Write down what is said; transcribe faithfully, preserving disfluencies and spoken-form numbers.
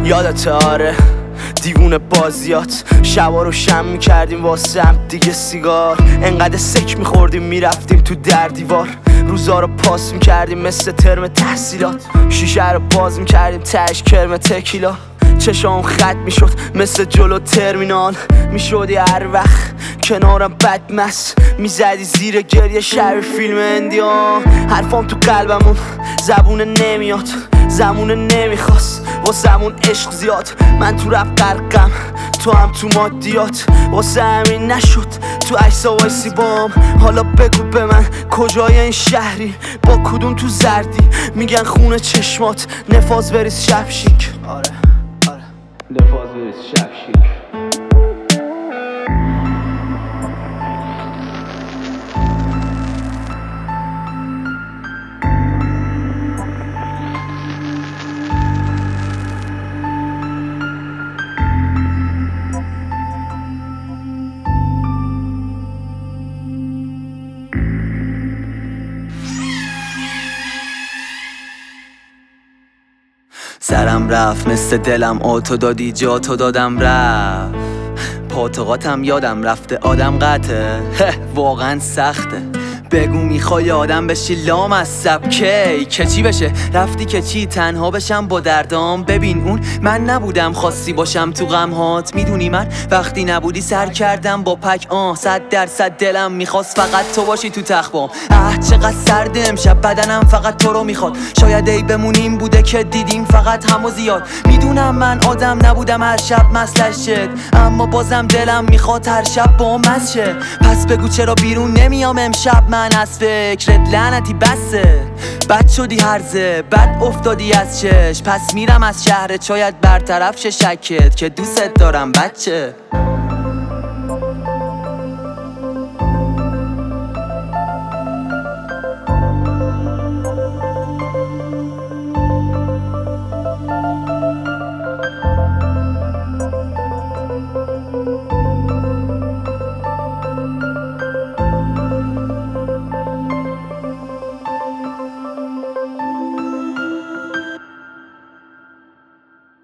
یادت آره دیوونه بازیات، شبا رو شم میکردیم واسه هم دیگه سیگار، انقدر سک میخوردیم میرفتیم تو در دیوار، روزا رو پاس میکردیم مثل ترم تحصیلات، شیشه رو باز میکردیم تهش کرم تکیلا، چشام خط میشد مثل جلو ترمینال، میشدی هر وقت کنارم بدمست، میزدی زیر گریه شب فیلم اندیا، حرفام تو قلبمون زبونه نمیاد، زمونه نمیخواست واسمون عشق زیاد، من تو رپ غرقم تو هم تو مادیات، واسه همین نشد تو عکسا وایسی بام، حالا بگو به من کجای این شهری، با کدوم تو زردی، میگن خونه چشمات نفاز بریز شبشیک، آره آره نفاز بریز شبشیک. سرم رفت مثل دلم، آتو دادی جا تو دادم رفت، پاتقاتم یادم رفته آدم قطعه، واقعا سخته، بگو میخوای آدم بشی لام از سبکی که چی بشه، رفتی که چی تنها بشم با دردام، ببین اون من نبودم خواستی باشم تو غمهات، میدونی من وقتی نبودی سر کردم با پک، آه صد درصد دلم میخواست فقط تو باشی تو تخبام، اه چقدر سرده امشب بدنم فقط تو رو میخواد، شاید ای بمونیم بوده که دیدیم فقط همو زیاد، میدونم من آدم نبودم هر شب مسلش شد، اما بازم دلم میخواد هر شب با مست شه، پس بگو چرا بیرون نمیام امشب، من از فکرت لعنتی بسه، بد شدی هرزه بد افتادی از چش، پس میرم از شهرت شاید برطرف شه شکت که دوست دارم بچه.